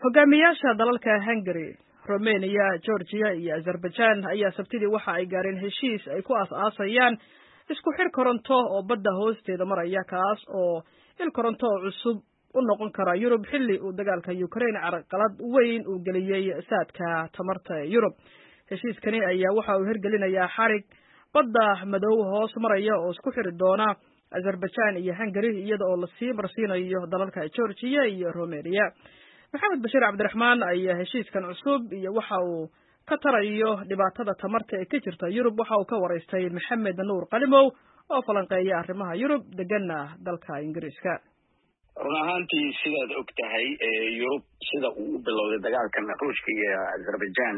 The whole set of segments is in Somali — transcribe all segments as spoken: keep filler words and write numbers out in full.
hogaamiyaasha dalalka Hungary, Romania, Georgia iyo Azerbaijan ayaa sabtidii waxa ay gaareen heshiis ay ku aas-aasayaan isku xir koronto oo badda hoosteeda maraya kaas oo il koronto cusub u noqon kara Yurub xilli uu dagaalka Ukraine carqalad weyn u geliyay saadka tamarta Yurub. Heshiiskani ayaa waxa uu hirgelinayaa xarig badda madow hoos maraya oo isku xiri doona Azerbaijan iyo Hungary iyada oo la sii marsiinayo dalalka Georgia iyo Romania. Maxamed Bashir Cabdiraxmaan ayaa heshiiskan cusub iyo waxa uu ka tarayo dhibaatada tamarta ee ka jirta Yurub waxa uu ka wareystay Maxamed Nuur Qalimow oo falanqeeya arrimaha Yurub degana dalka Ingiriiska. run ahaantii sidaad og tahay Yurub sida uu u bilowday dagaalkan Ruushka iyo Azerbaijan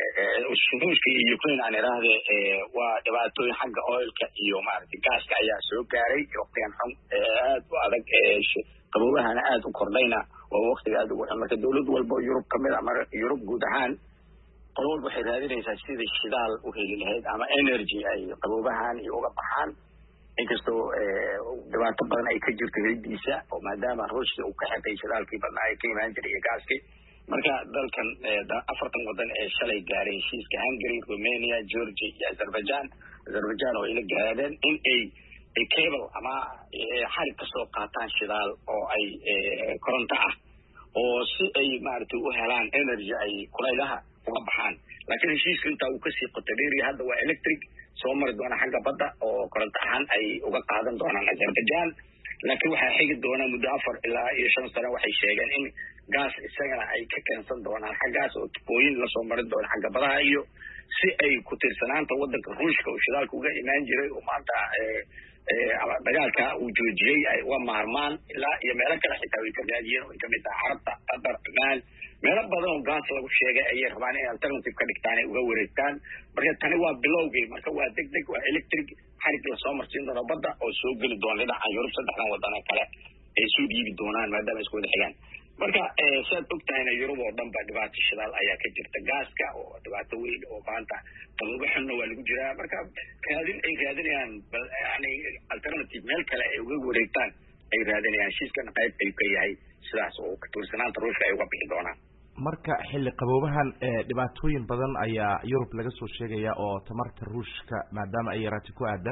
Ruushka iyo Ukraine aan iraahdo waa dhibaatooyin xagga oilka iyo maaragtay gaaska ayaa soo gaaray waqtigan xun aad u adag qabowahana aad u kordhayna oo waqtiga aad ugu marka dawlad walba Yurub kamid ah mar Yurub guud ahaan qolol waxay raadinaysaa sidii shidaal u heli lahayd ama energy ay qabowahan iyo uga baxaan inkastoo dhibaato badan ay ka jirto helidiisa oo maadaama Ruushka uu ka xaqay shidaalkii badnaa ay ka imaan jiray gaaskii marka dalkan afartan wadan ee shalay gaaray heshiiska Hungary, Romania, Georgia iyo Azerbaijan Azerbaijan oo ila gaareen in ay ay cable ama xarig ka soo qaataan shidaal oo ay koronto ah oo si ay maaragtay u helaan energy ay kulaylaha uga baxaan laakiin heshiiska inta uu ka sii qotadheeri hadda waa electric soo mari doona xagga badda oo koronto ahaan ay uga qaadan doonaan Azerbaijan laakiin waxaa xigi doona muddo afar ilaa iyo shan sano waxay sheegeen in gaas isagana ay ka keensan doonaan xaggaas oo tubooyin la soo mari doona xagga badaha iyo si ay ku tiirsanaanta wadanka Ruushka oo shidaalka uga imaan jiray oo maanta dagaalka uu joojiyay ay uga maarmaan ilaa iyo meelo kale xitaa way ka raadiyeen oo kamid ah Carabta, Qatar, Oman meelo badan oo gaas lagu sheegay ayay rabaan in alternative ka dhigtaan ay uga wareegtaan marka tani waa bilowgii marka waa degdeg waa electric xarig la soo marsiin doono badda oo soo geli doona dhinaca Yurub saddexdan wadan kale ay soo dhiibi doonaan maadaama isku wada xigaan marka saad ogtahayna Yurub oo dhan ba dhibaato shidaal ayaa ka jirta gaaska oo dhibaato weyn oo maanta qabowaxna waa lagu jiraa marka raadin ay raadinayaan yani alternative meel kale ay uga wareegtaan ay raadinayaan heshiiskan qayb ay ka yahay sidaas oo ka tiirsanaanta Ruushka ay uga bixi doonaan marka xilli qaboobahan dhibaatooyin badan ayaa Yurub laga soo sheegaya oo tamarta Ruushka maadaama ay yaraatay ku aadan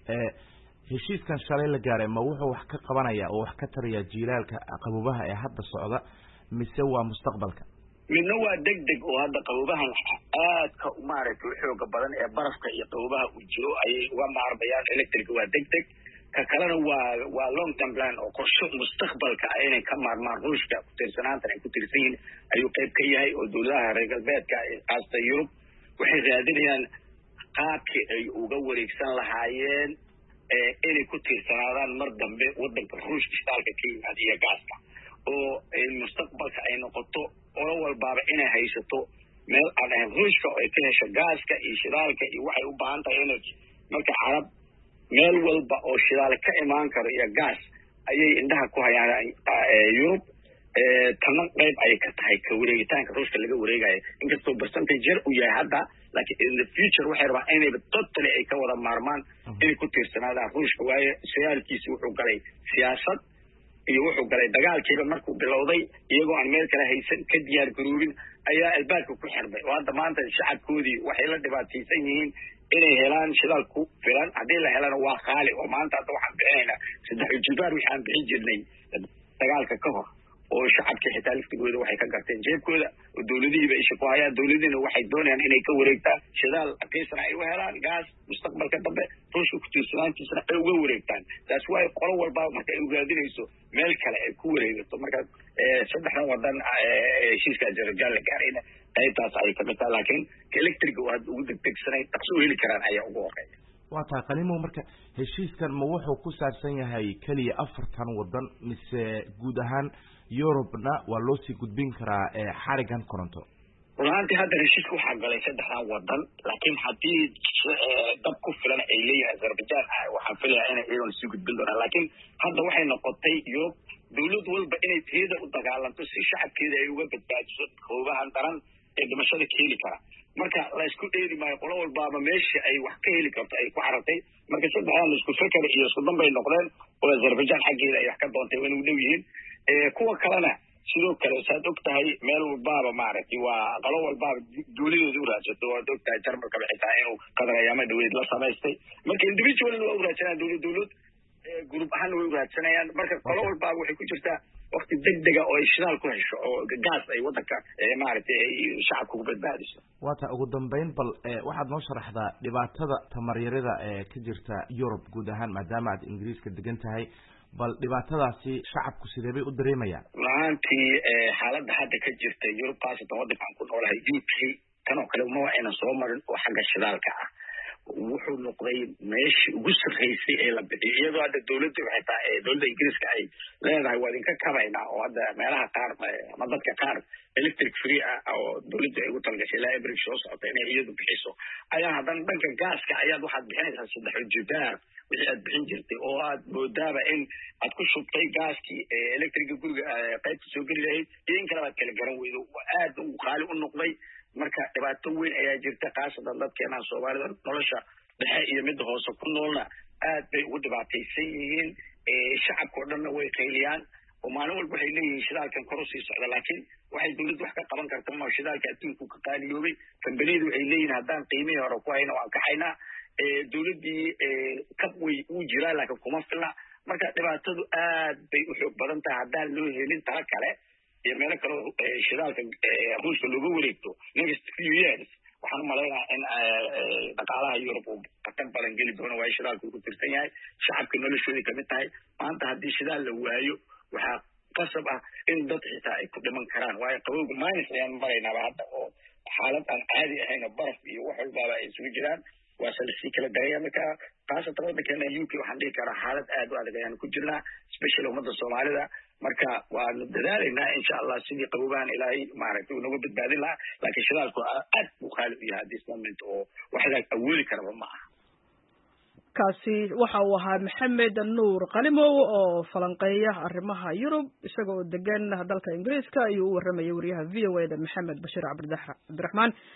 heshiiskan shalay la gaaray ma wuxuu wax ka qabanaya oo wax ka taraya jiilaalka qaboobaha ee hadda socda mise waa mustaqbalka midna waa degdeg oo hadda qaboobahan aad ka maaragtay xooga badan ee barafka iyo qaboobaha uu jiro ayay uga maarmayaan electric waa degdeg ka kalena waa waa long term plan oo qorshe mustaqbalka inay ka maarmaan Ruushka ku tiirsanaanta ay ku tiirsan yihiin ayuu qayb ka yahay oo dawladaha reer galbeedka qaasta Yurub waxay raadinayaan qaabkii ay uga wareegsan lahaayeen inay ku tiirsanaadaan mar dambe wadanka Ruushka shidaalka ka yimaada iyo gaaska oo ay mustaqbalka ay noqoto oo walbaaba inay haysato meel aan ahayn Ruushka oo ay ka hesho gaaska iyo shidaalka iyo waxay u baahan tahay energy marka carab meel walba oo shidaal ka imaan karo iyo gaas ayay indhaha ku hayaan Yurub tan qayb ay ka tahay ka wareegitaanka Ruushka laga wareegayo inkastoo percentage yar u yahay hadda laakiin in the future waxay rabaan inay totally ay ka wada maarmaan inay ku tiirsanaadaan Ruushka waayo siyaasadkiisa wuxuu galay siyaasad iyo wuxuu galay dagaalkiiba markuu bilowday iyagoo aan meel kale haysan ka diyaar garoobin ayaa albaabka ku xirmay oo hadda maanta shacabkoodii waxay la dhibaataysan yihiin inay helaan shidaal ku filan haddii la helana waa qaali oo maanta hadda waxaan bixinaynaa saddex jibaar waxaan bixin jirnay dagaalka ka hor oo shacabka xitaa laftigooda waxay ka garteen jeebkooda oo dawladihiiba isha ku hayaan dawladina waxay doonayaan inay ka wareegtaan shidaal qiisana ay u helaan gaas mustaqbalka dambe Ruushka ku tiirsanaantiisana ay uga wareegtaan taas waa qolo walba marka ay raadinayso meel kale ay ku wareegto marka saddexdan wadan heshiiska Azerbaijan la gaarayna qaybtaas ay ka mid tahay laakiin electric oo aad ugu degdegsanay taqsoo heli karaan ayaa ugu horeeya waa taa qalimo marka heshiiskan ma wuxuu ku saabsan yahay kaliya afartan wadan mise guud ahaan Yurubna waa loo sii gudbin karaa xarigan koronto runtii hadda heshiiska waxaa galay saddexdan wadan laakiin haddii dab ku filan ay leeyahay Azerbaijan waxaan filayaa inay iyagu sii gudbin doonaan laakiin hadda waxay noqotay Yurub dawlad walba inay teeda u dagaalanto si shacabkeeda ay uga badbaadiso qaboobahan daran ee dhimashada keeni kara marka la isku dheeri maayo qolo walbaaba meesha ay wax ka heli karto ay ku carartay marka saddexdan isku fikir iyo isku danbay noqdeen oo Azerbaijan xaggeeda ay wax ka doontay inay u dhow yihiin kuwa kalena sidoo kale saad og tahay meel walbaaba maaragtay waa qolo walbaaba dawladeeda u raadsato waad og tahay jarmalkaba xitaa inuu qadar ayaama dhaweyd la samaystay marka individualna waa u raadsanayaan dawlad dawlad group ahaanna way u raadsanayaan marka qolo walbaaba waxay ku jirtaa wakti degdega oo ay shidaal ku hesho oo gaas ay wadanka maaragtay ay shacabka ku badbaadiso waata ugu dambeyn bal waxaad noo sharaxdaa dhibaatada tamaryarida ee ka jirta Yurub guud ahaan maadaama aad Ingiriiska degan tahay bal dhibaatadaasi shacabku sidee bay u dareemayaan laantii xaaladda hadda ka jirta Yurub qaasatan wadankan ku noolahay U K tan oo kale ma ayna soo marin oo xagga shidaalka ah wuxuu noqday meeshii ugu sarreysay ee la bixiyay iyadoo hadda dawladda waxay tahay dawladda Ingiriiska ay leedahay waa idinka kabaynaa oo hadda meelaha qaar ama dadka qaar electric free ah oo dawladda ay ugu talgashay ilaa April soo socota inay iyadu bixiso ayaa haddana dhanka gaaska ayaad waxaad bixinaysaa saddex jibaar wixii aad bixin jirtay oo aad moodaaba in aad ku shubtay gaaskii electriga guriga qaybta soo geli lahayd iyo in kale baad kala garan weydo aad uu qaali u noqday marka dhibaato weyn ayaa jirta qaasatan dadkeena Soomaalida nolosha dhexe iyo mid hoose ku noolna aad bay ugu dhibaataysan yihiin ee shacabka oo dhanna way qayliyaan oo maalin walba waxay leeyihiin shidaalkan kor u sii socda laakiin waxay dawladdu wax ka qaban kartaa ma shidaalka adduunku ka qaaliyoobay kambaniyadu waxay leeyihiin haddaan qiimihii hore ku hayna waan kacaynaa ee dawladdii kab way u jiraa laakiin kuma filna marka dhibaatadu aad bay u xoog badan tahay haddaan loo helin tala kale iyo meelo kale shidaalka ruushka looga wareegto next few years waxaan umalaynaa in dhaqaalaha Yurub uu qatar badan geli doono waayo shidaalka uu ku tirsan yahay shacabka noloshooda kamid tahay maanta haddii shidaal la waayo waxaa qasab ah in dad xitaa ay ku dhiman karaan waayo qabowga minus ayaan maraynaaba hadda oo xaalad aan caadi ahayn oo baraf iyo wax walbaaba ay isugu jiraan waase lasii kala daraya marka qaasatan wadankeena U K waxaan dhihi karaa xaalad aad u adag ayaan ku jirnaa special ummadda Soomaalida marka waanu dadaalaynaa insha Allah sidii qabowgaan ilaahay maaragtay uu nagu badbaadin lahaa laakiin shidaalku aad buu qaali u yahay this moment oo wax la awoodi karaba ma aha kaasi waxa uu ahaa Maxamed Nuur Qalimow oo falanqeeya arrimaha Yurub isagoo degan dalka Ingiriiska ayuu u waramayay wariyaha V O A da Maxamed Bashir Cabdiraxmaan